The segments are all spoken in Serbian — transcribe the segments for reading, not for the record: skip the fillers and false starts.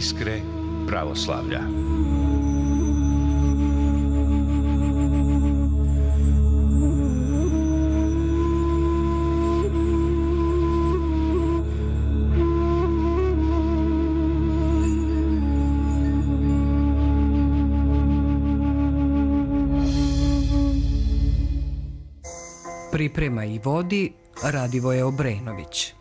Iskre pravoslavlja. Priprema i vodi Radivoje Obrenović.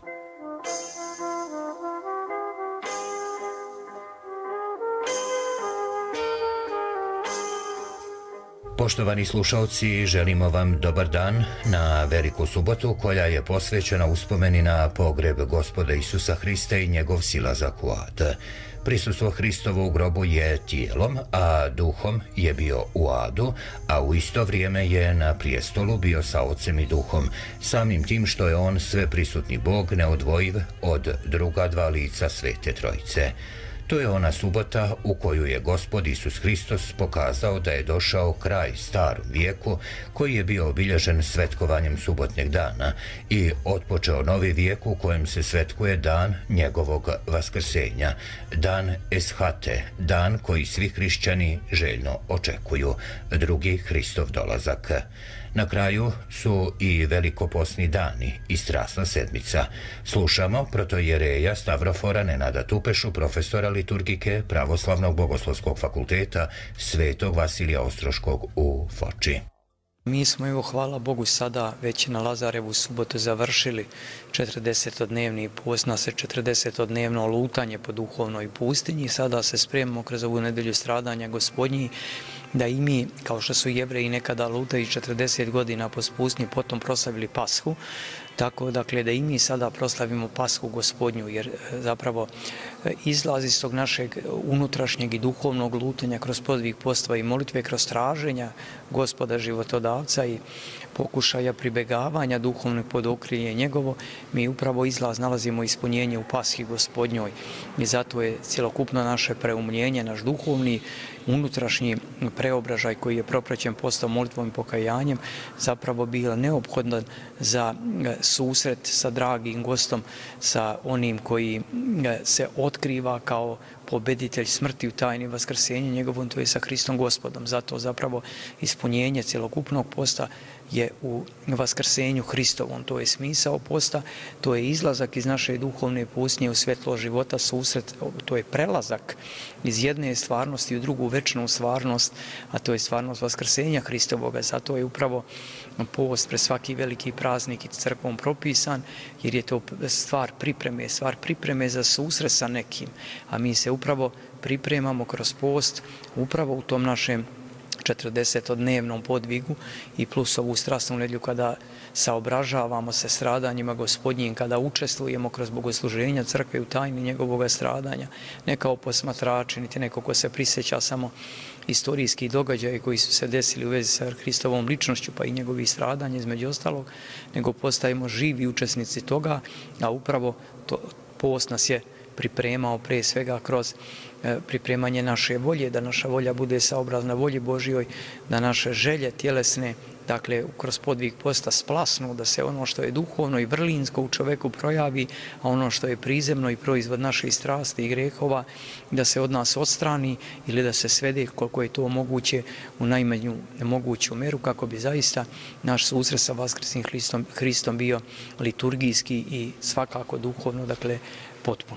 Poštovani slušalci, želimo vam dobar dan na veliku subotu koja je posvećena uspomeni na pogreb Gospoda Isusa Hrista i njegov silazak u ad. Prisustvo Hristovo u grobu je tijelom, a duhom je bio u adu, a u isto vrijeme je na prijestolu bio sa Ocem i Duhom, samim tim što je on sveprisutni Bog neodvojiv od druga dva lica Svete Trojice. To je ona subota u koju je Gospod Isus Hristos pokazao da je došao kraj starom vijeku koji je bio obilježen svetkovanjem subotnjeg dana i otpočeo novi vijek u kojem se svetkuje dan njegovog vaskrsenja, dan Eshate, dan koji svi hrišćani željno očekuju, drugi Hristov dolazak. Na kraju su i velikoposni dani i Strasna sedmica. Slušamo protoijereja Stavrofora Nenada Tupešu, profesora liturgike Pravoslavnog bogoslovskog fakulteta Svetog Vasilija Ostroškog u Foči. Mi smo, evo, hvala Bogu, sada već na Lazarevu subotu završili 40-dnevni post, na se 40-dnevno lutanje po duhovnoj pustinji. Sada se spremamo kroz ovu nedelju stradanja Gospodnji, da i mi, kao što su Jevreji nekada lutaju 40 godina po pustinji, potom proslavili Pashu, tako dakle da i mi sada proslavimo Pashu Gospodnju, jer zapravo izlazi iz tog našeg unutrašnjeg i duhovnog lutanja kroz podvig postva i molitve, kroz traženja Gospoda životodavca i pokušaja pribegavanja duhovnog pod okrilje njegovo, mi upravo izlaz nalazimo ispunjenje u Pashi Gospodnjoj i zato je cjelokupno naše preumljenje, naš duhovni unutrašnji preobražaj koji je propraćen postom, molitvom i pokajanjem zapravo bio neophodan za susret sa dragim gostom, sa onim koji se otkriva kao pobeditelj smrti u tajni vaskrsenja njegovom, to je sa Hristom Gospodom. Zato zapravo ispunjenje cjelokupnog posta je u vaskrsenju Hristovom. To je smisao posta, to je izlazak iz naše duhovne pustinje u svetlo života, susret, to je prelazak iz jedne stvarnosti u drugu večnu stvarnost, a to je stvarnost vaskrsenja Hristovoga. Zato je upravo post pred svaki veliki praznik i crkvom propisan, jer je to stvar pripreme za susret sa nekim, a mi se upravo pripremamo kroz post upravo u tom našem 40-dnevnom podvigu i plus ovu strasnu nedjelju kada saobražavamo se stradanjima Gospodnjim, kada učestvujemo kroz bogosluženja crkve u tajni njegovog stradanja, ne kao posmatrači, niti neko ko se prisjeća samo istorijski događaje koji su se desili u vezi sa Hristovom ličnošću pa i njegovih stradanja između ostalog, nego postajemo živi učesnici toga, a upravo post nas je pripremao pre svega kroz pripremanje naše volje, da naša volja bude saobrazna volji Božjoj, da naše želje tjelesne, dakle, kroz podvig posta splasnu, da se ono što je duhovno i vrlinsko u čoveku projavi, a ono što je prizemno i proizvod naših strasti i grehova, da se od nas odstrani ili da se svede koliko je to moguće u najmanju moguću meru, kako bi zaista naš susret sa vaskrsnim Hristom bio liturgijski i svakako duhovno, dakle, potpuno.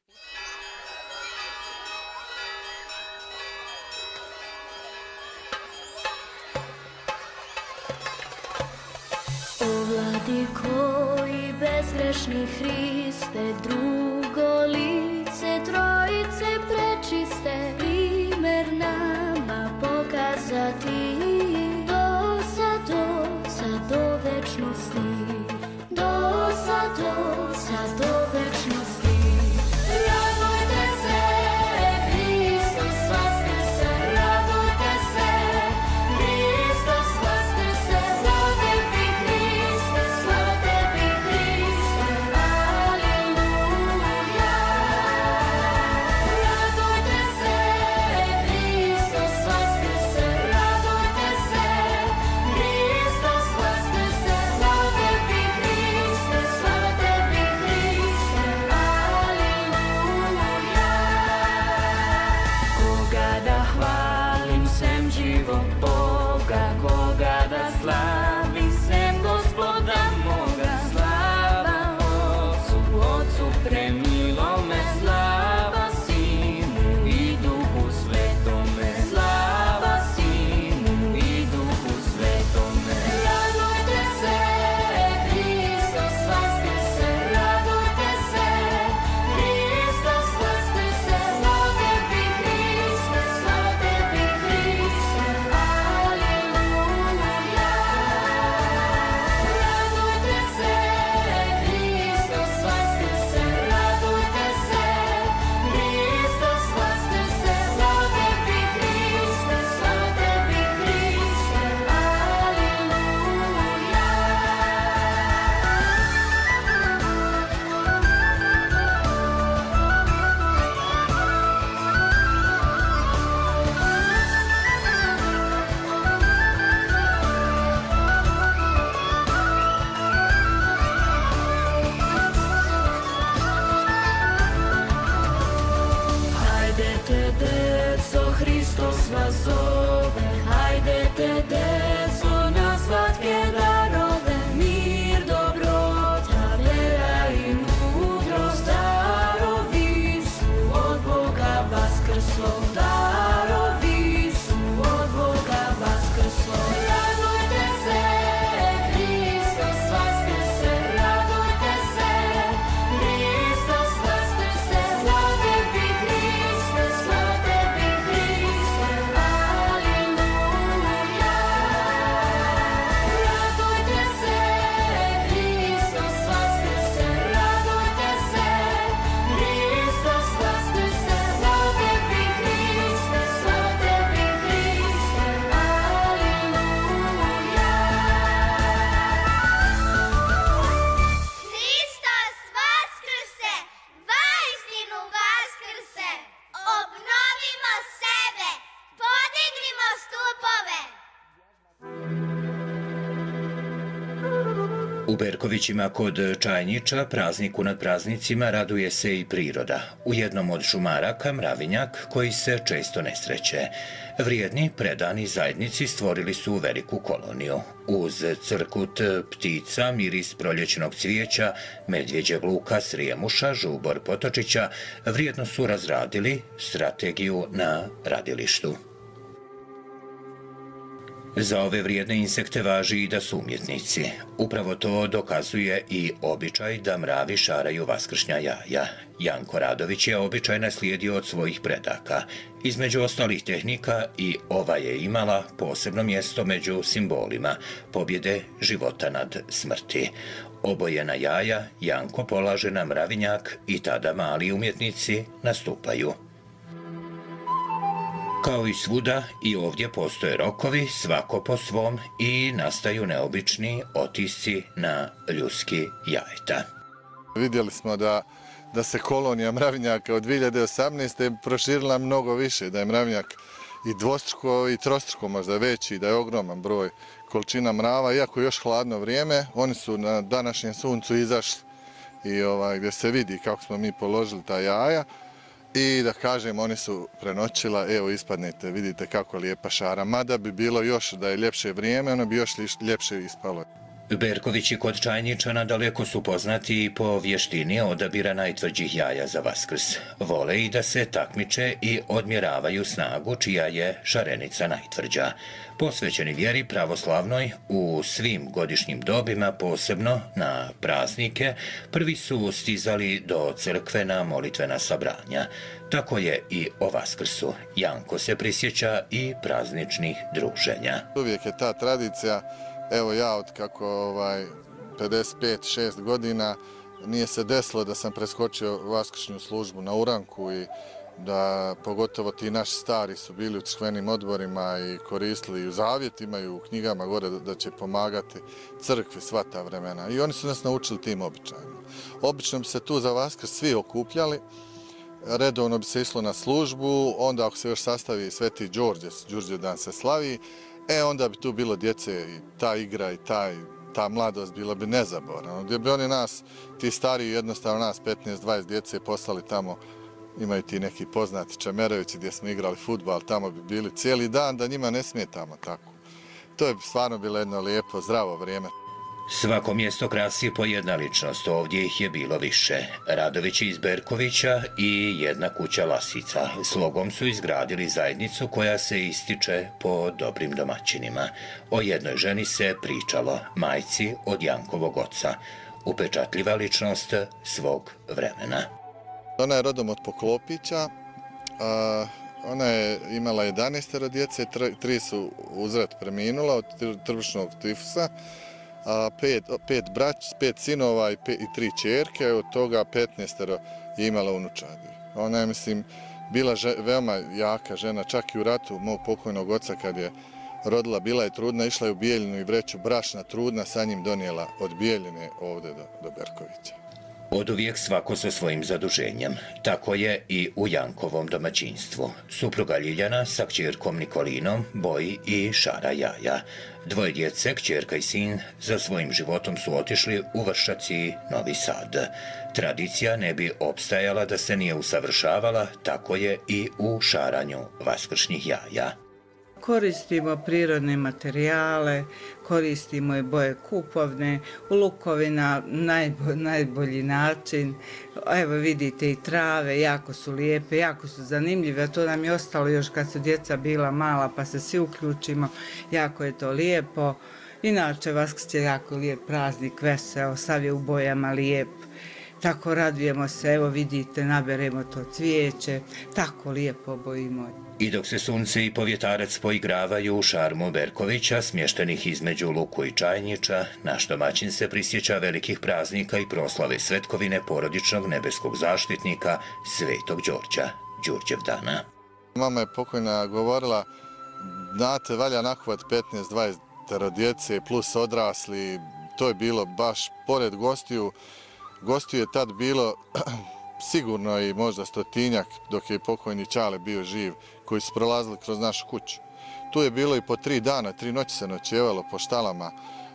Vladiko i bezgrešni Hriste, drugo lice Trojice prečiste, primer nama pokazati, do sad do večnosti, do sad do večnosti. Radujte se, Hristos vaskrse, radujte se, Hristos vaskrse, slava tebi Hriste, slava tebi Hriste, aleluja. Radujte se, Hristos vaskrse, radujte U Berkovićima kod Čajniča, prazniku nad praznicima, raduje se i priroda. U jednom od šumaraka, mravinjak, koji se često ne sreće. Vrijedni, predani zajednici stvorili su veliku koloniju. Uz crkut ptica, miris proljećnog cvijeća, medvjeđeg luka, srijemuša, žubor potočića, vrijedno su razradili strategiju na radilištu. Za ove vrijedne insekte važi i da su umjetnici. Upravo to dokazuje i običaj da mravi šaraju vaskršnja jaja. Janko Radović je običaj naslijedio od svojih predaka. Između ostalih tehnika i ova je imala posebno mjesto među simbolima pobjede života nad smrti. Obojena jaja Janko polaže na mravinjak i tada mali umjetnici nastupaju. Kao i svuda, i ovdje postoje rokovi, svako po svom, i nastaju neobični otisci na ljudski jajeta. Vidjeli smo da se kolonija mravinjaka od 2018. proširila mnogo više, da je mravinjak i dvostruko i trostruko možda veći, da je ogroman broj količina mrava, iako je još hladno vrijeme, oni su na današnjem suncu izašli i gdje se vidi kako smo mi položili ta jaja. I da kažem, oni su prenoćila, evo ispadnete, vidite kako lijepa šara. Mada bi bilo još da je ljepše vrijeme, ono bi još ljepše ispalo. Berkovići kod Čajničana daleko su poznati po vještini odabira najtvrđih jaja za Vaskrs. Vole i da se takmiče i odmjeravaju snagu čija je šarenica najtvrđa. Posvećeni vjeri pravoslavnoj u svim godišnjim dobima, posebno na praznike, prvi su stizali do crkve na molitvena sabranja. Tako je i o Vaskrsu. Janko se prisjeća i prazničnih druženja. Uvijek je ta tradicija. Evo ja od kako 55-6 godina nije se desilo da sam preskočio vaskršnju službu na uranku i da pogotovo ti naši stari su bili u crkvenim odborima i koristili i u zavjetima i u knjigama gore da će pomagati crkvi sva ta vremena. I oni su nas naučili tim običajima. Obično bi se tu za Vaskrs svi okupljali, redovno bi se išlo na službu, onda ako se još sastavi Sveti Đurđevdan se slavi, onda bi tu bilo djece i ta igra i ta mladost bila bi nezaboravna. Gdje bi oni nas, ti stariji jednostavno nas 15-20 djece poslali tamo, imaju ti neki poznati Čemerovići gdje smo igrali fudbal, tamo bi bili cijeli dan da njima ne smetamo tako. To je stvarno bilo jedno lijepo, zdravo vrijeme. Svako mjesto krasi po jedna ličnost, ovdje ih je bilo više. Radović iz Berkovića i jedna kuća Lasica. Slogom su izgradili zajednicu koja se ističe po dobrim domaćinima. O jednoj ženi se pričalo, majci od Jankovog oca. Upečatljiva ličnost svog vremena. Ona je rodom od Poklopića. Ona je imala 11 djece, 3 su uzrat preminula od trbušnog tifusa. 5 sinova i 3 ćerke, od toga 15 je imala unučadi. Ona je, mislim, bila veoma jaka žena, čak i u ratu mog pokojnog oca kad je rodila, bila je trudna, išla je u Bijeljinu i vreću brašna trudna, sa njim donijela od Bijeljine ovdje do Berkovića. Oduvijek svako sa svojim zaduženjem. Tako je i u Jankovom domaćinstvu. Supruga Ljiljana sa kćerkom Nikolinom boji i šara jaja. 2 djece, kćerka i sin, za svojim životom su otišli u Vršac i Novi Sad. Tradicija ne bi opstajala da se nije usavršavala, tako je i u šaranju vaskršnjih jaja. Koristimo prirodne materijale, koristimo i boje kupovne, u lukovi na najbolji način. Evo vidite i trave, jako su lijepe, jako su zanimljive, to nam je ostalo još kad su djeca bila mala pa se svi uključimo, jako je to lijepo. Inače Vaskrs je jako lijep praznik, veseo, sav je u bojama lijep. Tako radujemo se, evo vidite, naberemo to cvijeće, tako lijepo obojimo. I dok se sunce i povjetarac poigravaju u šarmu Berkovića, smještenih između Luku i Čajniča, naš domaćin se prisjeća velikih praznika i proslave svetkovine porodičnog nebeskog zaštitnika Svetog Đorđa, Đurđevdana. Mama je pokojna govorila, znate, valja nakovat 15-20 djece plus odrasli, to je bilo baš pored gostiju. Gostiju je tad bilo sigurno i možda 100-tinjak dok je pokojni Čale bio živ, koji su prolazili kroz našu kuću. Tu je bilo i po 3 dana, 3 noći se noćevalo po štalama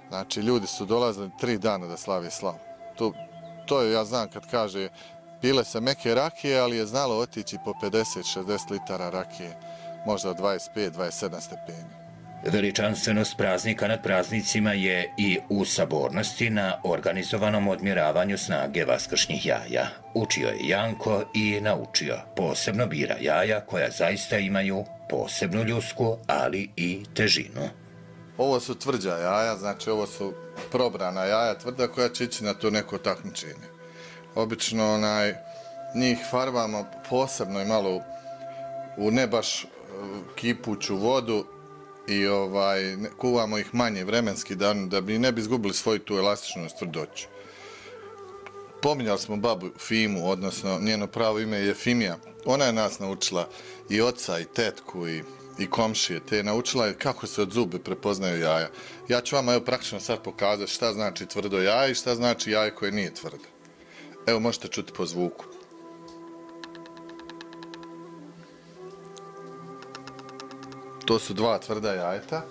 Znači, ljudi su dolazili 3 dana da slavi slavu. To je, ja znam kad kaže, pile se meke rakije, ali je znalo otići po 50-60 litara rakije, možda 25-27 stepeni. Veličanstvenost praznika nad praznicima je i u sabornosti na organizovanom odmjeravanju snage vaskršnjih jaja. Učio je Janko i naučio. Posebno bira jaja koja zaista imaju posebnu ljusku, ali i težinu. Ovo su tvrđa jaja, znači ovo su probrana jaja tvrda koja će ići na to neko takmičenje. Obično njih farbamo posebno i malo u ne baš kipuću vodu i kuvamo ih manje vremenski da bi ne bi izgubili svoju tu elastičnost, tvrdoću. Pominjali smo babu Fimu, odnosno njeno pravo ime je Fimija. Ona je nas naučila i oca i tetku i komšije, te je naučila kako se od zube prepoznaju jaja. Ja ću vam praktično sad pokazati šta znači tvrdo jaje i šta znači jaje koje nije tvrdo. Evo, možete čuti po zvuku. To su 2 tvrda jajeta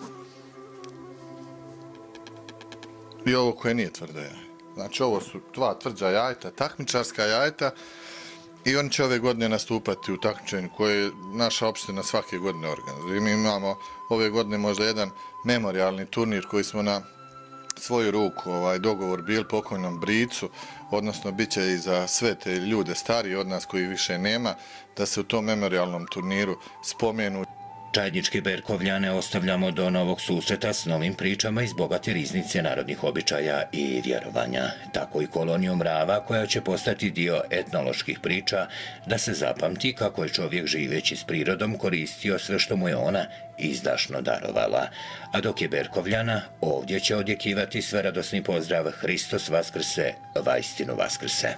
i ovo koje nije tvrdo jaje. Znači, ovo su 2 tvrđa jajeta, takmičarska jajeta, i oni će ove godine nastupati u takmičenju koje naša opština svake godine organizuje. Mi imamo ove godine možda jedan memorialni turnir koji smo na svoju ruku dogovor bil pokojnom Bricu, odnosno bit će i za sve te ljude stariji od nas koji više nema, da se u tom memorialnom turniru spomenu. Čajdničke Berkovljane ostavljamo do novog susreta s novim pričama iz bogate riznice narodnih običaja i vjerovanja. Tako i koloniju mrava koja će postati dio etnoloških priča, da se zapamti kako je čovjek živeći s prirodom koristio sve što mu je ona izdašno darovala. A dok je Berkovljana, ovdje će odjekivati sveradosni pozdrav Hristos Vaskrse, vaistinu Vaskrse.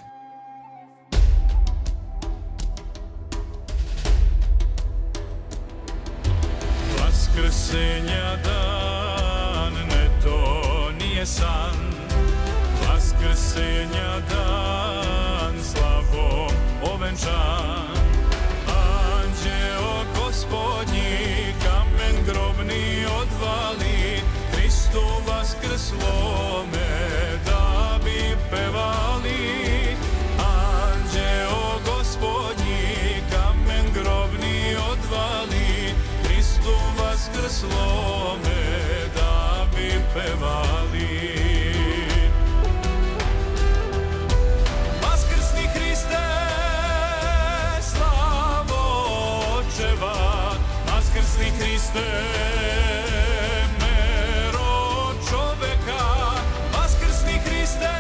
Vaskrsenja dan, ne to nije san. Vaskrsenja dan, slavom ovenčan. Anđeo Gospodnji, kamen grobni odvali, Hristu vaskrslome da bi pevali. Anđeo Gospodnji, kamen grobni odvali, Hristu vaskrslome da bi pevali. Vaskrsni Hriste, slavo očeva, vaskrsni Hriste, mero čoveka, vaskrsni Hriste,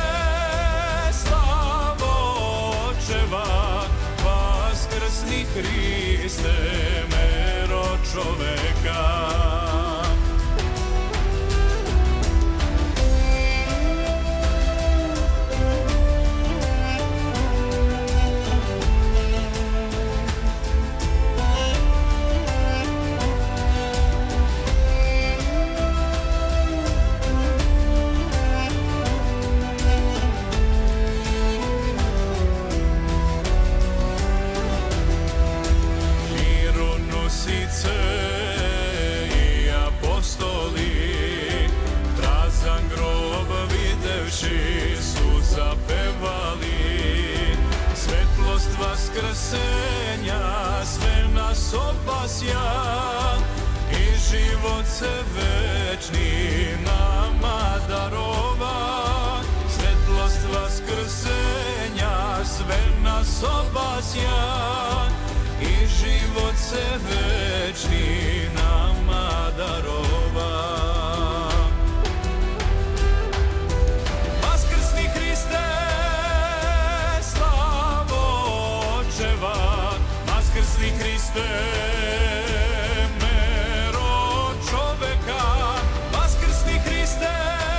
slavo očeva, vaskrsni Hriste, mero čoveka. Su zapevali svetlost vaskrsenja, sve nas opasja i život se večni nama darova. Svetlost vaskrsenja, sve nas opasja i život se večni nama darova. Vaskrsni Hriste, mero čoveka, vaskrsni Hriste,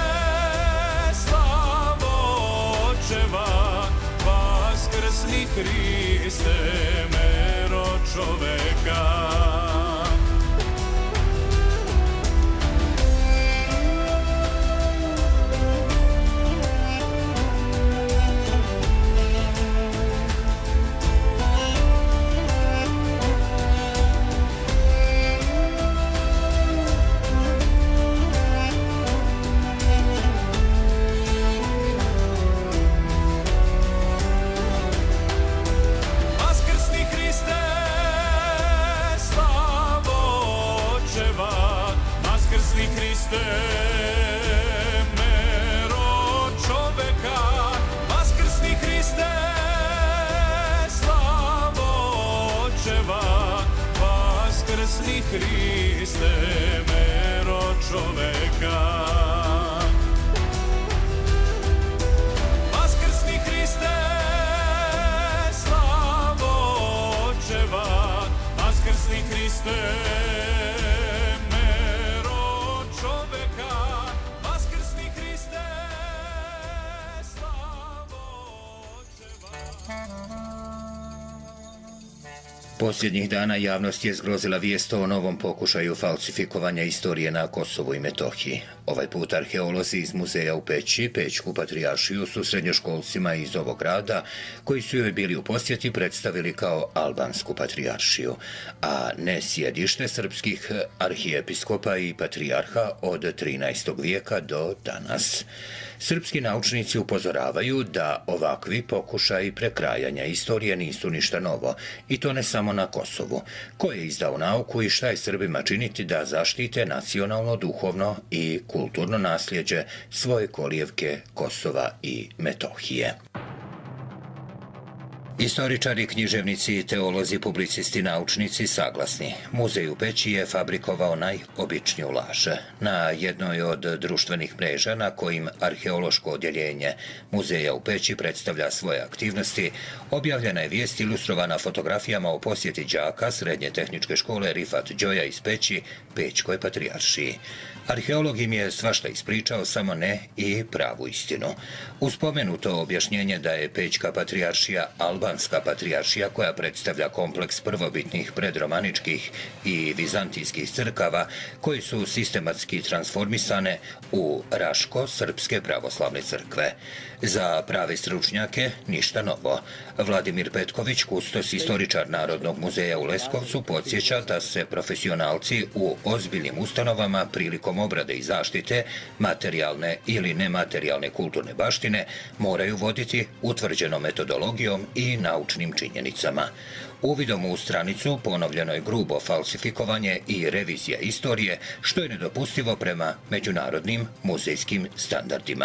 slavo očeva, vaskrsni Hriste, mero čoveka. Vaskrsni Hriste, mero čoveka, vaskrsni Hriste, slavo očeva, vaskrsni Hriste, mero čoveka. Vaskrsni Hriste, slavo očeva, vaskrsni Hriste, mero čoveka, vaskrsni Hriste, slavo očeva. Posljednjih dana javnost je zgrozila vijest o novom pokušaju falsifikovanja istorije na Kosovu i Metohiji. Ovaj put arheolozi iz muzeja u Peći, Pećku patrijaršiju, su srednjoškolcima iz ovog grada, koji su joj bili u posjeti, predstavili kao albansku patrijaršiju, a ne sjedište srpskih arhijepiskopa i patrijarha od 13. vijeka do danas. Srpski naučnici upozoravaju da ovakvi pokušaji prekrajanja istorije nisu ništa novo, i to ne samo na Kosovu. Ko je izdao nauku i šta je Srbima činiti da zaštite nacionalno, duhovno i kulturno nasljeđe svoje kolijevke Kosova i Metohije? Istoričari, književnici, teolozi, publicisti, naučnici saglasni. Muzej u Peći je fabrikovao najobičniju laž. Na jednoj od društvenih mreža na kojim arheološko odjeljenje Muzeja u Peći predstavlja svoje aktivnosti, objavljena je vijest ilustrovana fotografijama o posjeti đaka Srednje tehničke škole Rifat Đoja iz Peći, Pećkoj patrijaršiji. Arheolog im je svašta ispričao, samo ne i pravu istinu. Uz spomenuto objašnjenje da je Pećka patrijaršija albanska patrijaršija koja predstavlja kompleks prvobitnih predromaničkih i vizantijskih crkava koji su sistematski transformisane u Raško-srpske pravoslavne crkve. Za prave stručnjake ništa novo. Vladimir Petković, kustos istoričar Narodnog muzeja u Leskovcu, podsjeća da se profesionalci u ozbiljnim ustanovama prilikom obrade i zaštite materijalne ili nematerijalne kulturne baštine moraju voditi utvrđenom metodologijom i naučnim činjenicama. Uvidom u stranicu ponovljeno je grubo falsifikovanje i revizija istorije, što je nedopustivo prema međunarodnim muzejskim standardima.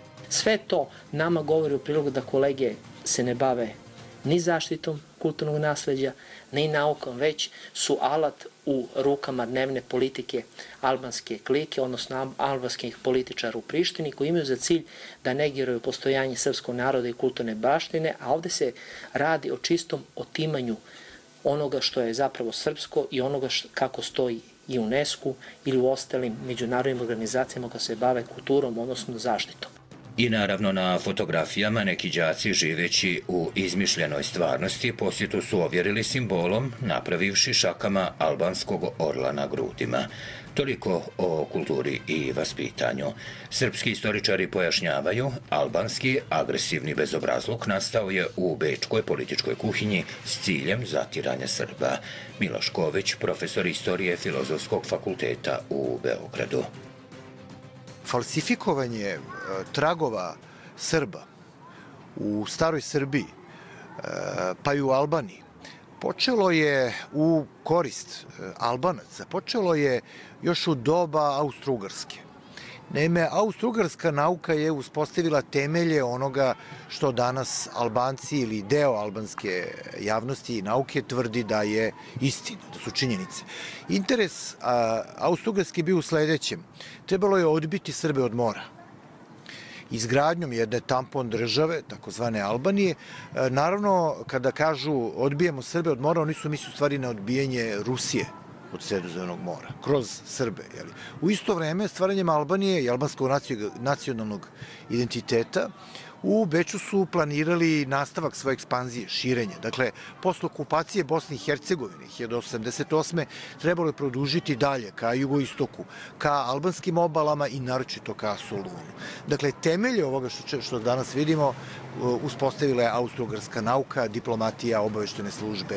Sve to nama govori u prilog da kolege se ne bave ni zaštitom kulturnog nasleđa, ni naukom, već su alat u rukama dnevne politike albanske klike, odnosno albanskih političara u Prištini, koji imaju za cilj da negiraju postojanje srpskog naroda i kulturne baštine, a ovde se radi o čistom otimanju onoga što je zapravo srpsko i onoga kako stoji i u UNESCO ili u ostalim međunarodnim organizacijama koje se bave kulturom, odnosno zaštitom. I naravno na fotografijama neki đaci živeći u izmišljenoj stvarnosti posjetu su ovjerili simbolom, napravivši šakama albanskog orla na grudima. Toliko o kulturi i vaspitanju. Srpski istoričari pojašnjavaju, albanski agresivni bezobrazluk nastao je u bečkoj političkoj kuhinji s ciljem zatiranja Srba. Miloš Ković, profesor istorije Filozofskog fakulteta u Beogradu. Falsifikovanje tragova Srba u staroj Srbiji, pa i u Albaniji, počelo je u korist Albanaca, počelo je još u doba Austro-Ugarske. Naime, austro-ugarska nauka je uspostavila temelje onoga što danas Albanci ili deo albanske javnosti i nauke tvrdi da je istina, da su činjenice. Interes Austro-ugarske bio u sledećem. Trebalo je odbiti Srbe od mora. Izgradnjom jedne tampon države, takozvane Albanije, naravno, kada kažu odbijemo Srbe od mora, oni su misli u stvari na odbijanje Rusije od Sredozemnog mora, kroz Srbe. U isto vreme, stvaranjem Albanije i albanskog nacionalnog identiteta, u Beču su planirali nastavak svoje ekspanzije, širenje. Dakle, posle okupacije Bosne i Hercegovine 1988. trebalo je produžiti dalje ka jugoistoku, ka albanskim obalama i naročito ka Solunu. Dakle, temelje ovoga što danas vidimo uspostavila je austro-ugarska nauka, diplomatija, obaveštene službe.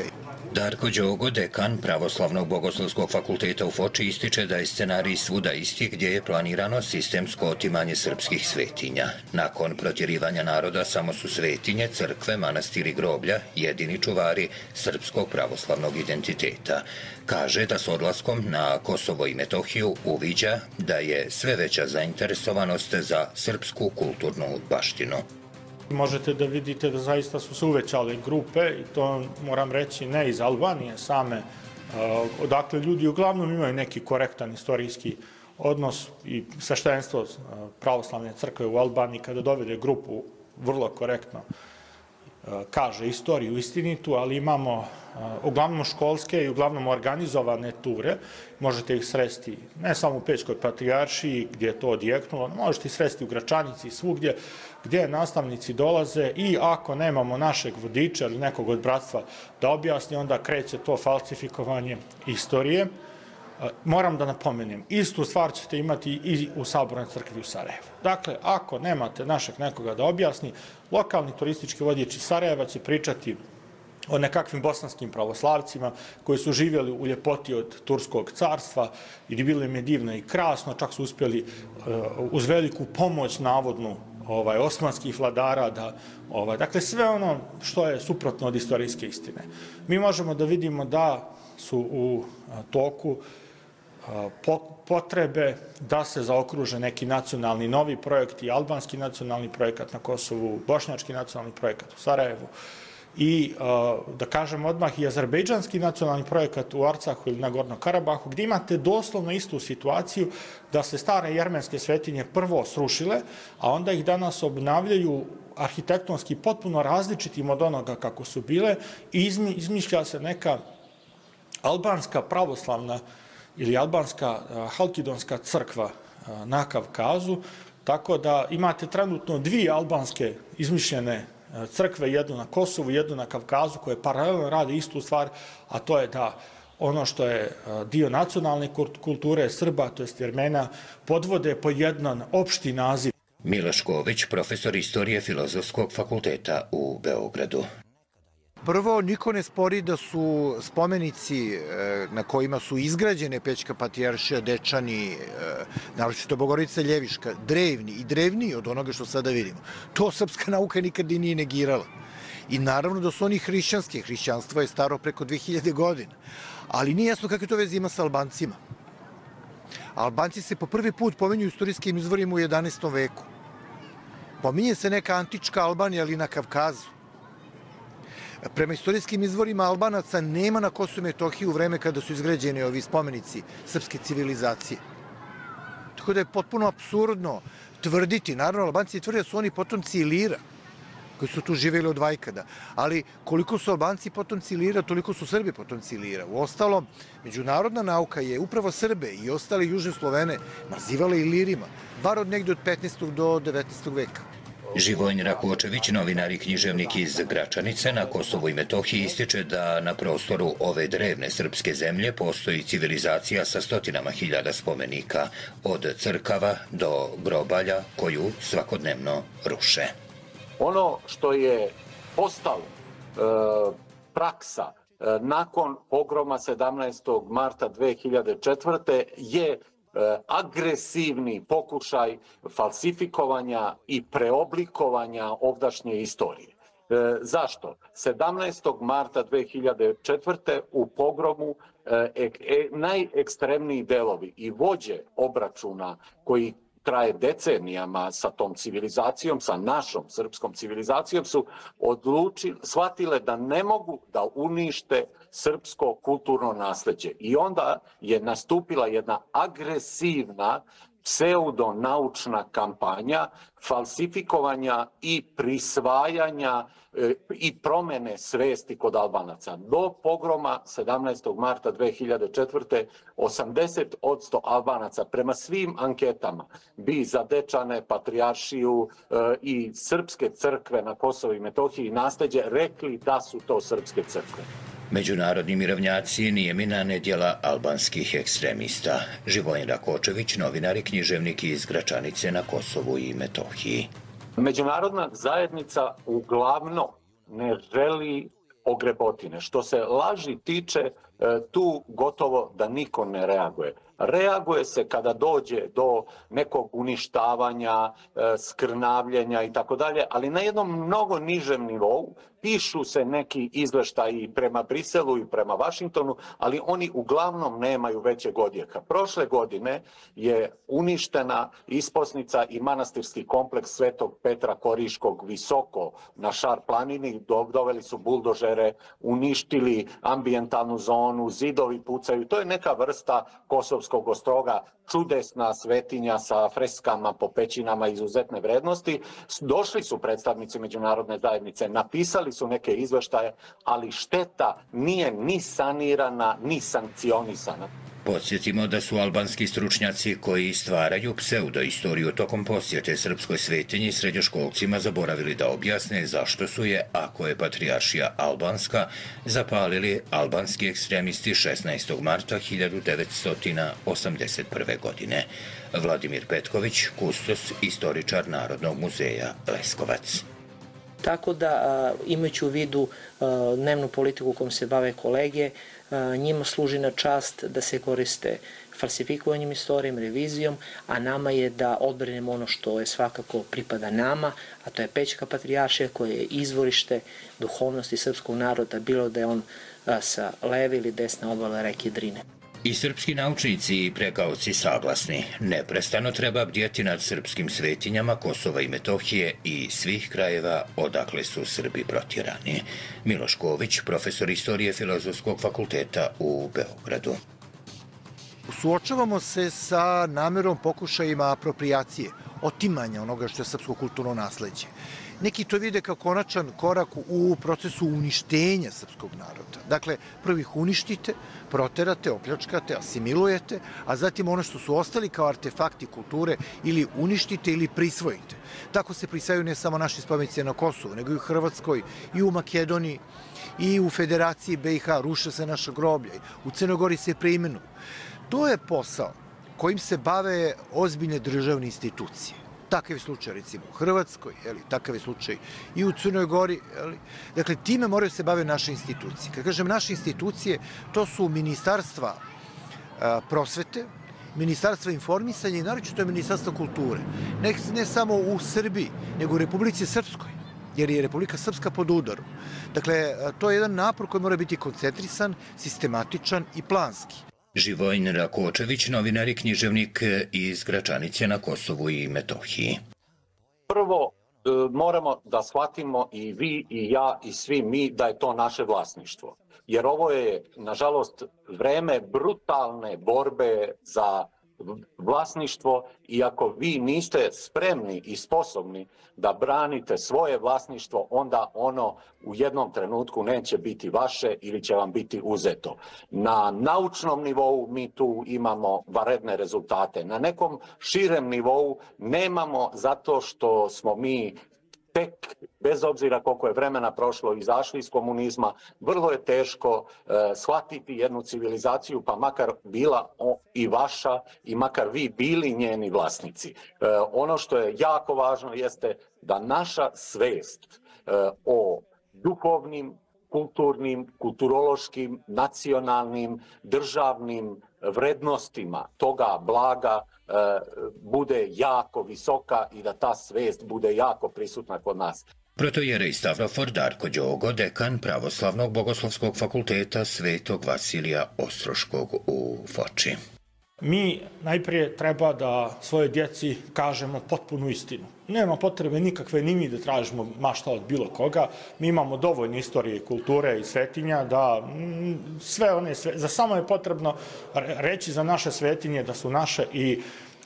Darko Đogo, dekan Pravoslavnog bogoslovskog fakulteta u Foči, ističe da je scenarij svuda isti gdje je planirano sistemsko otimanje srpskih svetinja. Nakon protjerivanja naroda samo su svetinje, crkve, manastiri, groblja jedini čuvari srpskog pravoslavnog identiteta. Kaže da s odlaskom na Kosovo i Metohiju uviđa da je sve veća zainteresovanost za srpsku kulturnu baštinu. Možete da vidite da zaista su se uvećale grupe i to moram reći ne iz Albanije same, odakle ljudi uglavnom imaju neki korektan istorijski odnos i sveštenstvo pravoslavne crkve u Albaniji kada dovede grupu vrlo korektno kaže istoriju istinitu, ali imamo uglavnom školske i uglavnom organizovane ture. Možete ih sresti ne samo u Pećkoj patrijaršiji gdje je to odjeknulo, možete ih sresti u Gračanici i svugdje gdje nastavnici dolaze i ako nemamo našeg vodiča ili nekog od bratstva da objasni, onda kreće to falsifikovanje istorije. Moram da napomenem, istu stvar ćete imati i u Sabornoj crkvi u Sarajevu. Dakle, ako nemate našeg nekoga da objasni, lokalni turistički vodič iz Sarajeva će pričati o nekakvim bosanskim pravoslavcima koji su živjeli u ljepoti od Turskog carstva i bilo im je divno i krasno, čak su uspjeli uz veliku pomoć navodnu osmanskih vladara dakle sve ono što je suprotno od istorijske istine. Mi možemo da vidimo da su u toku potrebe da se zaokruže neki nacionalni novi projekti, albanski nacionalni projekat na Kosovu, bošnjački nacionalni projekat u Sarajevu i da kažem odmah i azerbejdžanski nacionalni projekat u Arcahu ili na Gornom Karabahu, gdje imate doslovno istu situaciju da se stare jermenske svetinje prvo srušile, a onda ih danas obnavljaju arhitektonski potpuno različitim od onoga kako su bile i izmišlja se neka albanska pravoslavna ili albanska halkidonska crkva na Kavkazu, tako da imate trenutno dvije albanske izmišljene crkve, jednu na Kosovu, jednu na Kavkazu, koje paralelno rade istu stvar, a to je da ono što je dio nacionalne kulture Srba, to jest Jermena, podvode po jedan opšti naziv. Miloš Ković, profesor istorije Filozofskog fakulteta u Beogradu. Prvo, niko ne spori da su spomenici na kojima su izgrađene Pećka patrijaršija, Dečani, naročito Bogorodica Ljeviška, drevni i drevniji od onoga što sada vidimo. To srpska nauka nikad i nije negirala. I naravno da su oni hrišćanski. Hrišćanstvo je staro preko 2000 godina. Ali nije jasno kakve to veze ima sa Albancima. Albanci se po prvi put pominju u istorijskim izvorima u 11. veku. Pominje se neka antička Albanija, ali na Kavkazu. Prema istorijskim izvorima Albanaca nema na Kosovu i Metohiji u vreme kada su izgrađeni ovi spomenici srpske civilizacije. Tako da je potpuno apsurdno tvrditi, naravno Albanci tvrde da su oni potomci Ilira, koji su tu živjeli od vajkada, ali koliko su Albanci potomci Ilira, toliko su Srbi potomci Ilira. Uostalom, međunarodna nauka je upravo Srbe i ostale južne Slovene nazivala Ilirima, bar od negdje od 15. do 19. veka. Živojin Rakočević, novinar i književnik iz Gračanice na Kosovu i Metohiji, ističe da na prostoru ove drevne srpske zemlje postoji civilizacija sa stotinama hiljada spomenika, od crkava do grobalja koju svakodnevno ruše. Ono što je postalo praksa nakon pogroma 17. marta 2004. je agresivni pokušaj falsifikovanja i preoblikovanja ovdašnje istorije. Zašto? 17. marta 2004. u pogromu najekstremniji delovi i vođe obračuna koji traje decenijama sa tom civilizacijom, sa našom srpskom civilizacijom, su shvatile da ne mogu da unište srpsko kulturno nasleđe. I onda je nastupila jedna agresivna pseudonaučna kampanja falsifikovanja i prisvajanja i promene svesti kod Albanaca. Do pogroma 17. marta 2004. 80% Albanaca prema svim anketama bi za Dečane, Patrijaršiju i srpske crkve na Kosovu i Metohiji nasleđe rekli da su to srpske crkve. Međunarodni mirovnjaci nije mina nedjela albanskih ekstremista. Živojin Rakočević, novinar i književnik iz Gračanice na Kosovu i Metohiji. Međunarodna zajednica uglavnom ne želi ogrebotine. Što se laži tiče, tu gotovo da niko ne reaguje. Reaguje se kada dođe do nekog uništavanja, skrnavljenja i tako dalje, ali na jednom mnogo nižem nivou. Pišu se neki izveštaji prema Briselu i prema Vašingtonu, ali oni uglavnom nemaju većeg odjeka. Prošle godine je uništena isposnica i manastirski kompleks Svetog Petra Koriškog visoko na Šar planini. Doveli su buldožere, uništili ambijentalnu zonu, zidovi pucaju. To je neka vrsta Kosovskog ostroga, čudesna svetinja sa freskama po pećinama izuzetne vrednosti. Došli su predstavnici međunarodne zajednice, napisali su neke izveštaje, ali šteta nije ni sanirana, ni sankcionisana. Podsjetimo da su albanski stručnjaci koji stvaraju pseudoistoriju tokom posjete srpskoj svetinji srednjoškolcima zaboravili da objasne zašto su je, ako je patrijaršija albanska, zapalili albanski ekstremisti 16. marta 1981. godine. Vladimir Petković, kustos, istoričar Narodnog muzeja Leskovac. Tako da, imajući u vidu dnevnu politiku kojom se bave kolege, njima služi na čast da se koriste falsifikovanjem istorijom, revizijom, a nama je da odbranimo ono što je svakako pripada nama, a to je Pećka patrijaršija koja je izvorište duhovnosti srpskog naroda, bilo da je on sa leve ili desne obale reke Drine. I srpski naučnici i prekaoci saglasni. Neprestano treba bdjeti nad srpskim svetinjama Kosova i Metohije i svih krajeva odakle su Srbi protjerani. Miloš Ković, profesor istorije Filozofskog fakulteta u Beogradu. Suočavamo se sa namerom pokušajima aproprijacije, otimanja onoga što je srpsko kulturno nasleđe. Neki to vide kao konačan korak u procesu uništenja srpskog naroda. Dakle, prvo ih uništite, proterate, opljačkate, asimilujete, a zatim ono što su ostali kao artefakti kulture ili uništite ili prisvojite. Tako se prisvajaju ne samo naši spomenici na Kosovu, nego i u Hrvatskoj, i u Makedoniji, i u Federaciji BiH, ruše se naša groblja, u Crnoj Gori se preimenuju. To je posao kojim se bave ozbiljne državne institucije. Takav je slučaj recimo u Hrvatskoj, takav je slučaj i u Crnoj Gori. Dakle, time moraju se bave naše institucije. Kad kažem naše institucije, to su ministarstva prosvete, ministarstva informisanja i naročito ministarstva kulture. Ne samo u Srbiji, nego u Republici Srpskoj, jer je Republika Srpska pod udarom. Dakle, to je jedan napor koji mora biti koncentrisan, sistematičan i planski. Živojin Rakočević, novinar i književnik iz Gračanice na Kosovu i Metohiji. Prvo, moramo da shvatimo i vi i ja i svi mi da je to naše vlasništvo. Jer ovo je, nažalost, vreme brutalne borbe za vlasništvo i ako vi niste spremni i sposobni da branite svoje vlasništvo, onda ono u jednom trenutku neće biti vaše ili će vam biti uzeto. Na naučnom nivou mi tu imamo vanredne rezultate. Na nekom širem nivou nemamo zato što smo mi tek, bez obzira koliko je vremena prošlo, izašli iz komunizma, vrlo je teško shvatiti jednu civilizaciju, pa makar bila i vaša i makar vi bili njeni vlasnici. Ono što je jako važno jeste da naša svest o duhovnim, kulturnim, kulturološkim, nacionalnim, državnim vrednostima toga blaga bude jako visoka i da ta svest bude jako prisutna kod nas. Protojerej Stavrofor Darko Đogo, dekan Pravoslavnog bogoslovskog fakulteta Svetog Vasilija Ostroškog u Foči. Mi najprije treba da svoje djeci kažemo potpunu istinu. Nema potrebe nikakve ni mi da tražimo mašta od bilo koga. Mi imamo dovoljno istorije, kulture i svetinja da sve one, za samo je potrebno reći za naše svetinje da su naše i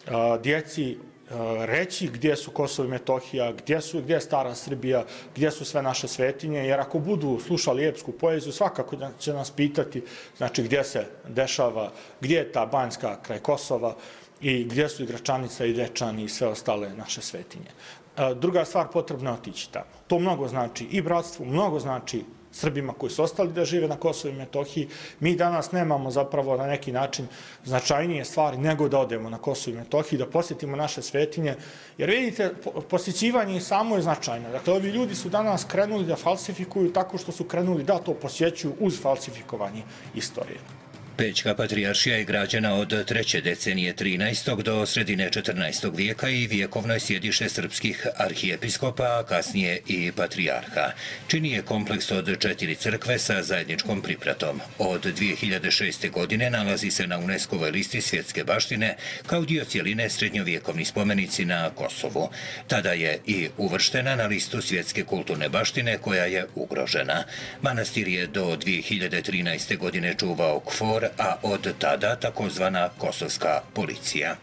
djeci reći gdje su Kosovo i Metohija, gdje je stara Srbija, gdje su sve naše svetinje, jer ako budu slušali epsku poeziju, svakako će nas pitati znači, gdje se dešava, gdje je ta Banjska kraj Kosova i gdje su i Gračanica i Dečani i sve ostale naše svetinje. Druga stvar, potrebno je otići tamo. To mnogo znači i bratstvu, mnogo znači Srbima koji su ostali da žive na Kosovu i Metohiji. Mi danas nemamo zapravo na neki način značajnije stvari nego da odemo na Kosovu i Metohiji, da posjetimo naše svetinje, jer vidite, posjećivanje samo je značajno. Dakle, ovi ljudi su danas krenuli da falsifikuju tako što su krenuli da to posjećuju uz falsifikovanje istorije. Pećka patrijaršija je građena od 3. decenije 13. do sredine 14. vijeka i vjekovno je sjedište srpskih arhijepiskopa, a kasnije i patrijarha. Čini je kompleks od 4 crkve sa zajedničkom pripratom. Od 2006. godine nalazi se na UNESCO-voj listi svjetske baštine kao dio cijeline srednjovjekovni spomenici na Kosovu. Tada je i uvrštena na listu svjetske kulturne baštine koja je ugrožena. Manastir je do 2013. godine čuvao KFOR, a od tada takozvana kosovska policija.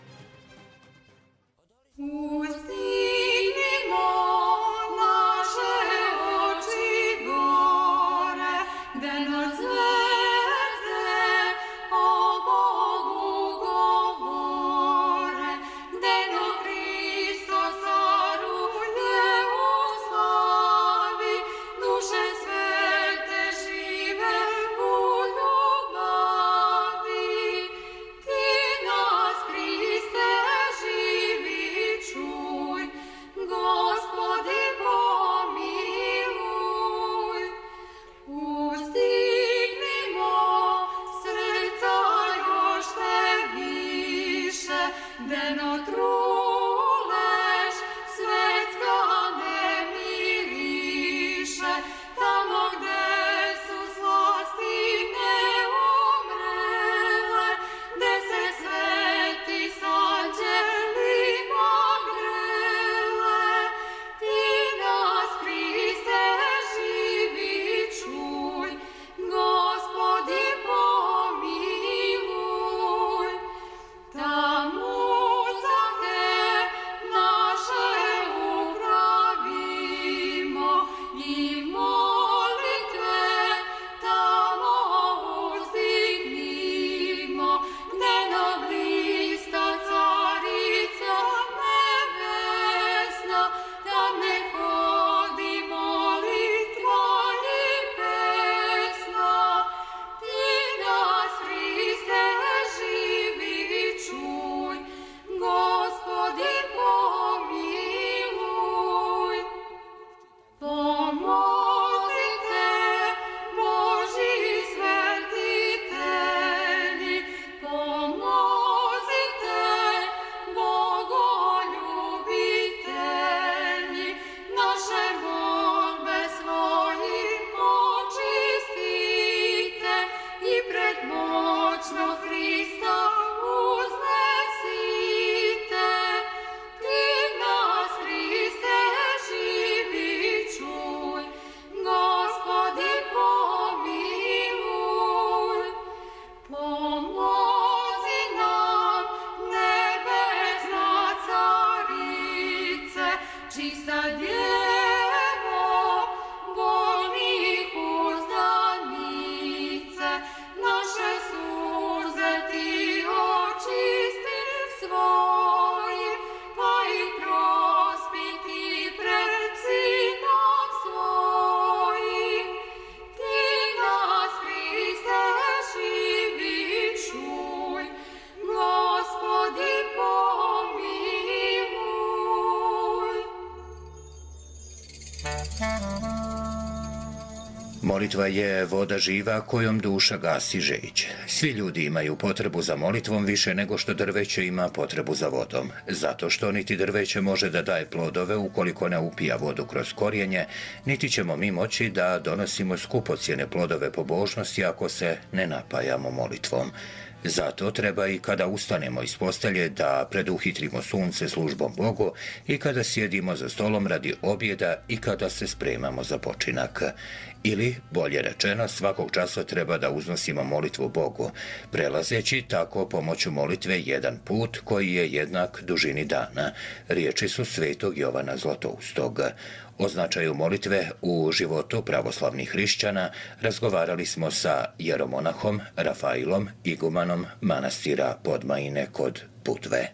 Molitva je voda živa kojom duša gasi žeđ. Svi ljudi imaju potrebu za molitvom više nego što drveće ima potrebu za vodom. Zato što niti drveće može da daje plodove ukoliko ne upija vodu kroz korijenje, niti ćemo mi moći da donosimo skupocjene plodove pobožnosti ako se ne napajamo molitvom. Zato treba i kada ustanemo iz postelje da preduhitrimo sunce službom Bogu i kada sjedimo za stolom radi objeda i kada se spremamo za počinak. Ili, bolje rečeno, svakog časa treba da uznosimo molitvu Bogu, prelazeći tako pomoću molitve jedan put koji je jednak dužini dana. Riječi su svetog Jovana Zlatoustog. O značaju molitve u životu pravoslavnih hrišćana razgovarali smo sa jeromonahom Rafailom, igumanom manastira Podmajine kod Budve.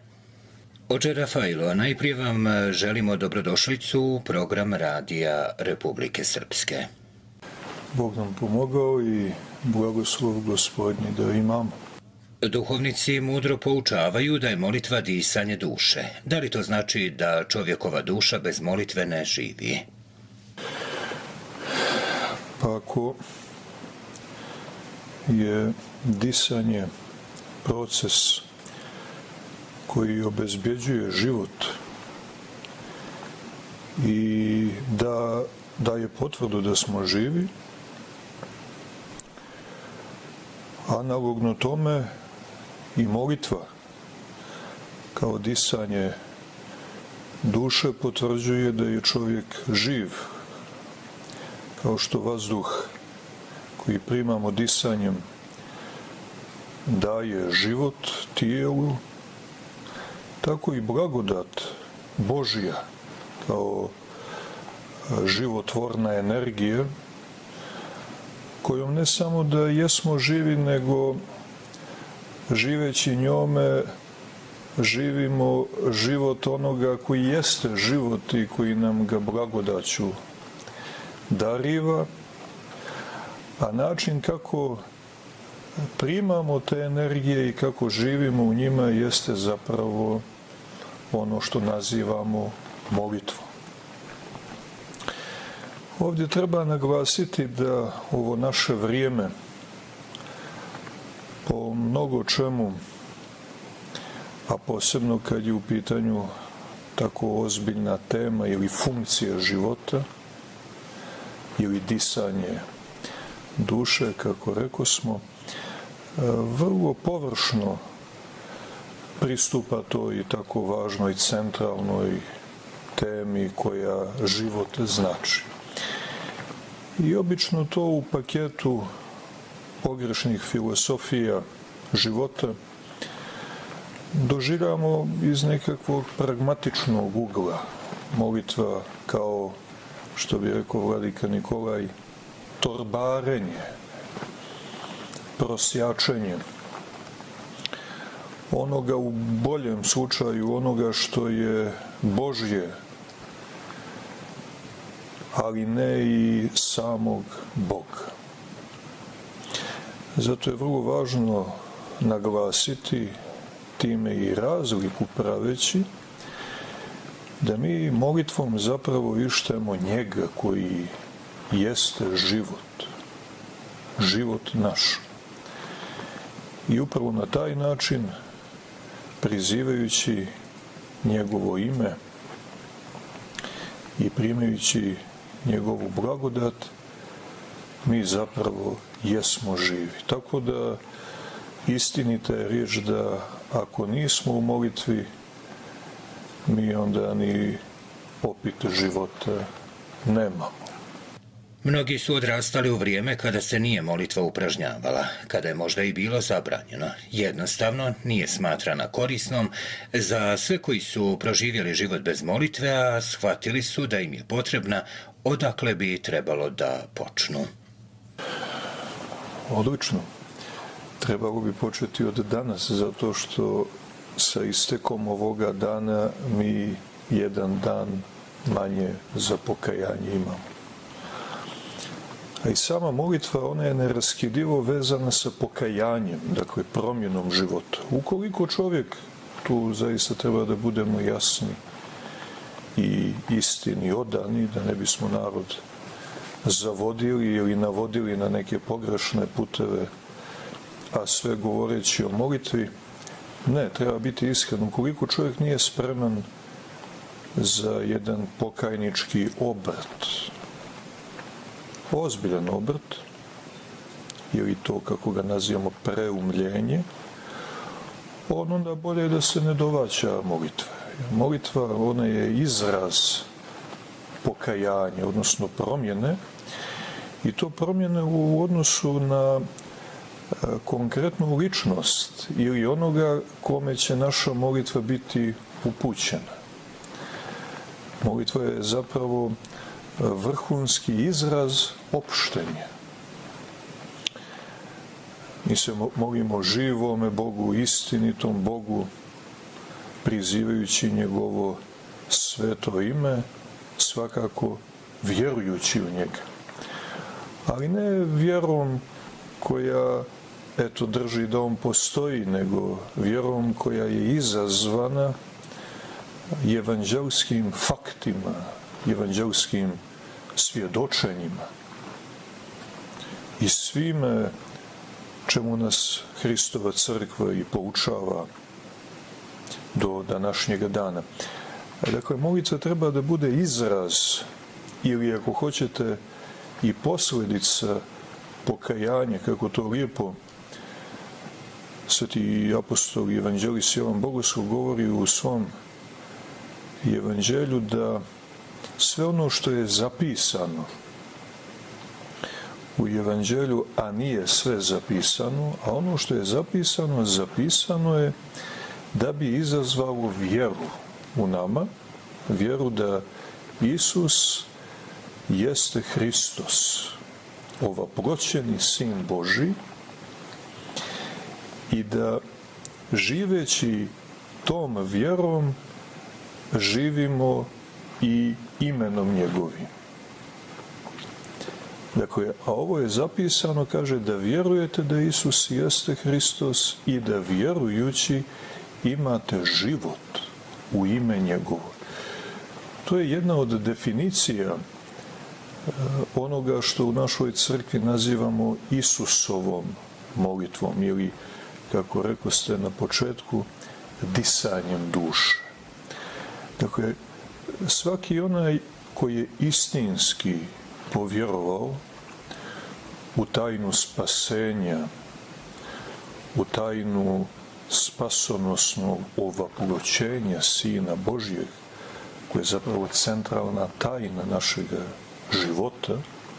Oče Rafailo, najprije vam želimo dobrodošlicu u program Radija Republike Srpske. Bog nam pomogao i blagoslov Gospodnji da imamo. Duhovnici mudro poučavaju da je molitva disanje duše. Da li to znači da čovjekova duša bez molitve ne živi? Pa ako je disanje proces koji obezbjeđuje život i da daje potvrdu da smo živi, analogno tome i molitva kao disanje duše potvrđuje da je čovjek živ, kao što vazduh koji primamo disanjem daje život tijelu, tako i blagodat Božja kao životvorna energija kojom ne samo da jesmo živi, nego živeći njome živimo život onoga koji jeste život i koji nam ga blagodaću dariva, a način kako primamo te energije i kako živimo u njima jeste zapravo ono što nazivamo molitvom. Ovdje treba naglasiti da ovo naše vrijeme po mnogo čemu, a posebno kad je u pitanju tako ozbiljna tema ili funkcija života ili disanje duše, kako rekosmo, vrlo površno pristupa toj tako važnoj centralnoj temi koja život znači. I obično to u paketu pogrešnih filosofija života doživljamo iz nekakvog pragmatičnog ugla. Molitva kao, što bi rekao vladika Nikolaj, torbarenje, prosjačenje onoga, u boljem slučaju onoga što je Božje, ali ne i samog Boga. Zato je vrlo važno naglasiti, time i razliku praveći, da mi molitvom zapravo ištemo njega koji jeste život, život naš. I upravo na taj način, prizivajući njegovo ime i primajući njegovu blagodat, mi zapravo jesmo živi. Tako da istinita je riječ da ako nismo u molitvi, mi onda ni opit života nemamo. Mnogi su odrastali u vrijeme kada se nije molitva upražnjavala, kada je možda i bilo zabranjeno. Jednostavno nije smatrana korisnom za sve koji su proživjeli život bez molitve, a shvatili su da im je potrebna, odakle bi trebalo da počnu. Odlično. Trebalo bi početi od danas, zato što sa istekom ovoga dana mi jedan dan manje za pokajanje imamo. A i sama molitva, ona je neraskidivo vezana sa pokajanjem, dakle promjenom života. Ukoliko čovjek, tu zaista treba da budemo jasni i istini odani, da ne bismo narod zavodili ili navodili na neke pogrešne puteve, a sve govoreći o molitvi, ne, treba biti iskren. Ukoliko čovjek nije spreman za jedan pokajnički obrt, ozbiljan obrt, ili to, kako ga nazivamo, preumljenje, onda bolje da se ne dovaća molitve. Molitva, ona je izraz pokajanja, odnosno promjene, i to promjene u odnosu na konkretnu ličnost ili onoga kome će naša molitva biti upućena. Molitva je zapravo vrhunski izraz opštenja. Mi se molimo živome Bogu, istinitom Bogu, prizivajući njegovo sveto ime, svakako vjerujući u njega. ali ne vjerom koja eto drži da on postoji, nego vjerom koja je izazvana evanđelskim faktima, evanđelskim svjedočenjima i svime čemu nas Hristova crkva i poučava do današnjega dana. Dakle, molitva treba da bude izraz ili, ako hoćete, i posljedica pokajanja, kako to lijepo sveti apostol i evanđelist Jovan Bogoslov govori u svom evanđelju, da sve ono što je zapisano u evanđelju, a nije sve zapisano, a ono što je zapisano, zapisano je da bi izazvalo vjeru u nama, vjeru da Isus jeste Hristos, ovaploćeni Sin Božji, i da živeći tom vjerom živimo i imenom njegovim. Dakle, a ovo je zapisano, kaže, da vjerujete da Isus jeste Hristos i da vjerujući imate život u ime njegovo. To je jedna od definicija onoga što u našoj crkvi nazivamo Isusovom molitvom ili, kako rekoste na početku, disanjem duše. Dakle, svaki onaj koji je istinski povjerovao u tajnu spasenja, u tajnu spasonosnog ovaploćenja Sina Božjeg, koja je zapravo centralna tajna našeg života,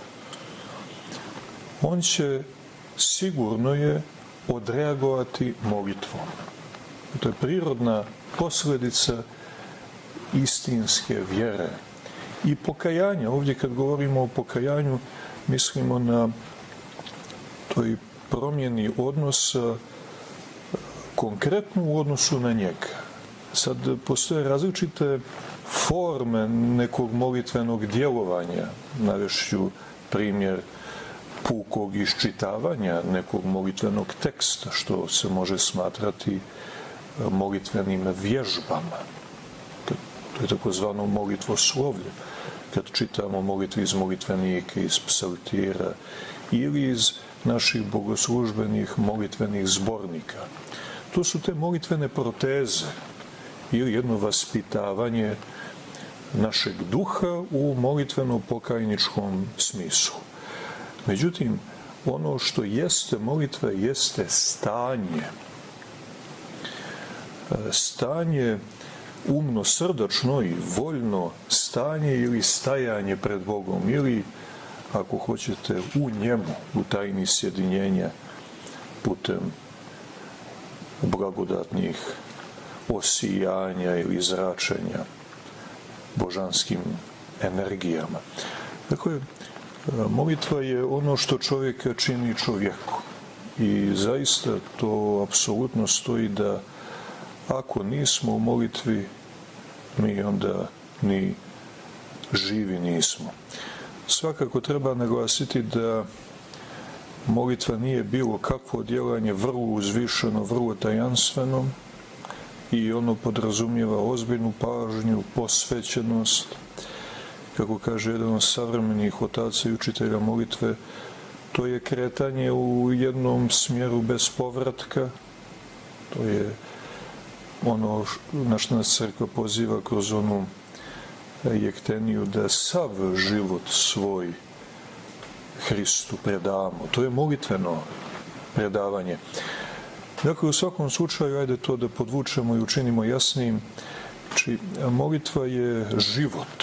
on će sigurno je odreagovati molitvom. To je prirodna posljedica istinske vjere i pokajanja. Ovdje kad govorimo o pokajanju, mislimo na toj promjeni odnosa konkretno u odnosu na njega. Sad postoje različite forme nekog molitvenog djelovanja. Navešću primjer pukog iščitavanja nekog molitvenog teksta, što se može smatrati molitvenim vježbama. To je takozvano molitvoslovlje. Kad čitamo molitve iz molitvenika, iz psaltira ili iz naših bogoslužbenih molitvenih zbornika. To su te molitvene proteze ili jedno vaspitavanje našeg duha u molitveno-pokajničkom smislu. Međutim, ono što jeste molitva jeste stanje. Stanje umno, srdačno i voljno stanje ili stajanje pred Bogom ili, ako hoćete, u njemu, u tajni sjedinjenja putem blagodatnih osijanja ili zračenja božanskim energijama. Dakle, molitva je ono što čovjeka čini čovjeku. I zaista to apsolutno stoji da ako nismo u molitvi, mi onda ni živi nismo. Svakako treba naglasiti da molitva nije bilo kakvo djelanje, vrlo uzvišeno, vrlo tajanstveno, i ono podrazumijeva ozbiljnu pažnju, posvećenost. Kako kaže jedan od savremenih otaca i učitelja molitve, to je kretanje u jednom smjeru bez povratka. To je ono na što nas crkva poziva kroz onu jekteniju, da sav život svoj Hristu predamo. To je molitveno predavanje. Dakle, u svakom slučaju, ajde to da podvučemo i učinimo jasnijim. Znači, molitva je život.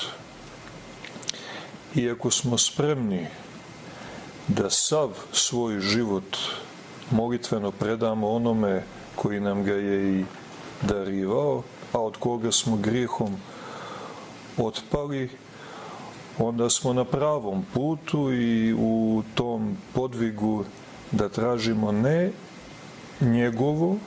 I ako smo spremni da sav svoj život molitveno predamo onome koji nam ga je i darivao, a od koga smo grijehom otpali, onda smo na pravom putu i u tom podvigu da tražimo ne njegovo,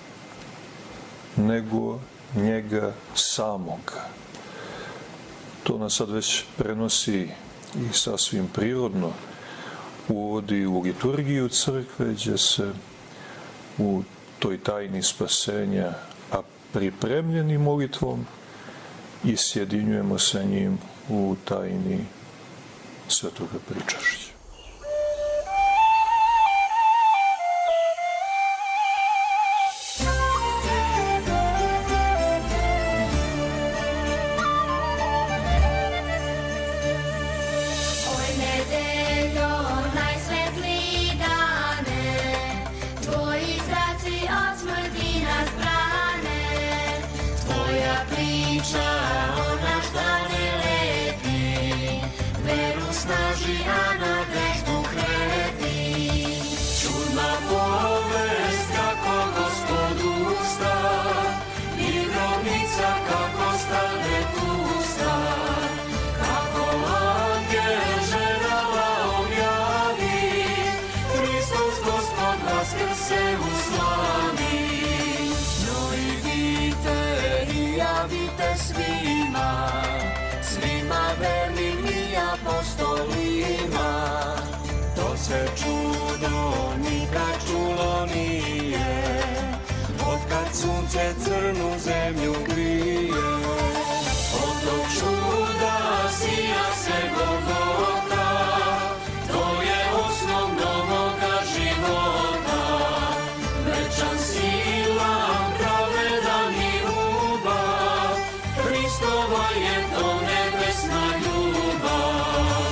nego njega samoga. To nas sad već prenosi i sasvim prirodno uvodi u liturgiju crkve, gdje se u toj tajni spasenja, a pripremljeni molitvom, i sjedinjujemo sa njim u tajni svetoga pričašća. Svima vernim i apostolima, to se čudo nikad čulo nije, otkad sunce crnu zemlju grije. Od tog čuda sija se Golgota, to je osnov novoga života, večan silan, pravedan i ljubav, Hristova je to nebesna ljubav.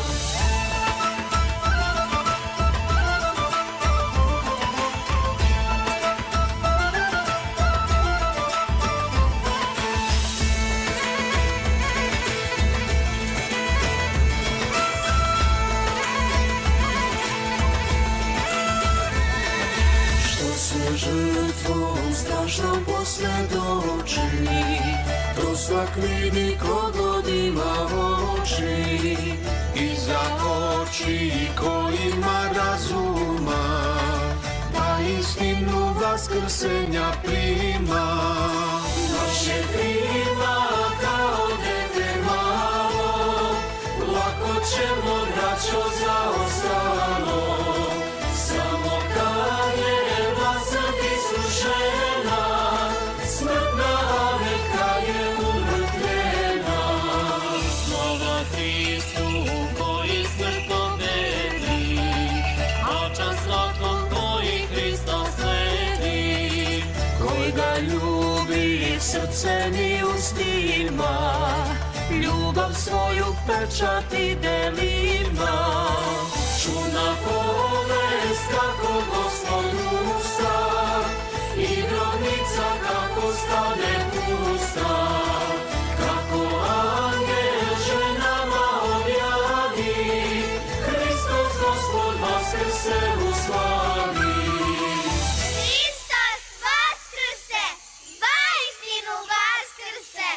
Što se žrtvom strašnom posvjedoči, to svak vidi ko god ima oči, i za oči ko ima razuma, da istinu vaskrsenja prima. Naše prima kao dete malo, lako ćemo braćo zaostalo, samo kad je vlast isušena, smrtna neka je umrtvljena. Slava Hristu koji smrt pobedi, očan slatom koji Hristo sledi, koji ga ljubi srcem i ustima, ljubav svoju pečati delima. Čudna povest kako Gospod usta, i grobnica kako stane pusta, kako angel ženama objavi, Hristos Gospod vaskrse u slavi. Hristos vaskrse, vaistinu vaskrse.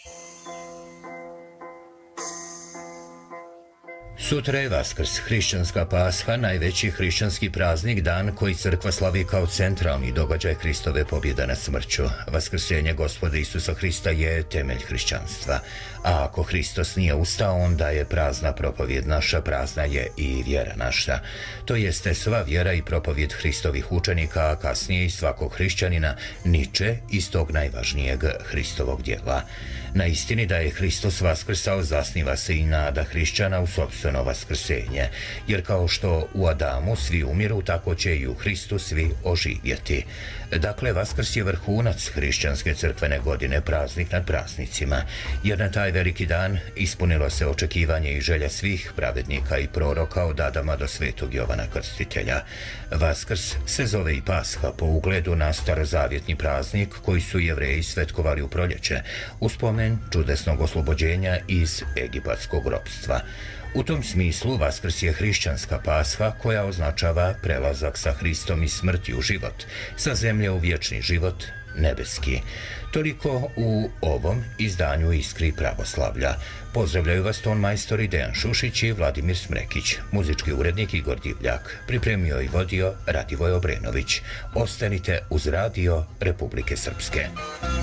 Sutra je Vaskrs, hrišćanska Pasha, najveći hrišćanski praznik, dan koji crkva slavi kao centralni događaj Hristove pobjede nad smrću. Vaskrsenje Gospoda Isusa Hrista je temelj hrišćanstva, a ako Hristos nije ustao, onda je prazna propovjed naša, prazna je i vjera naša. To jeste sva vjera i propovjed Hristovih učenika, a kasnije i svakog hrišćanina, niče iz tog najvažnijeg Hristovog djela. Na istini da je Hristos vaskrsao zasniva se i nada hrišćana u sopstveno vaskrsenje, jer kao što u Adamu svi umiru, tako će i u Hristu svi oživjeti. Dakle, Vaskrs je vrhunac hrišćanske crkvene godine, praznik nad praznicima, jer na taj veliki dan ispunilo se očekivanje i želja svih pravednika i proroka od Adama do svetog Jovana Krstitelja. Vaskrs se zove i Pasha po ugledu na starozavjetni praznik koji su Jevreji svetkovali u proljeće, u spomen čudesnog oslobođenja iz egipatskog ropstva. U tom smislu Vaskrs je hrišćanska Pasha koja označava prelazak sa Hristom iz smrti u život, sa zemlje u vječni život, nebeski. Toliko u ovom izdanju Iskri pravoslavlja. Pozdravljaju vas ton majstori Dejan Šušić i Vladimir Smrekić, muzički urednik Igor Divljak, pripremio i vodio Radivoj Obrenović. Ostanite uz radio Republike Srpske.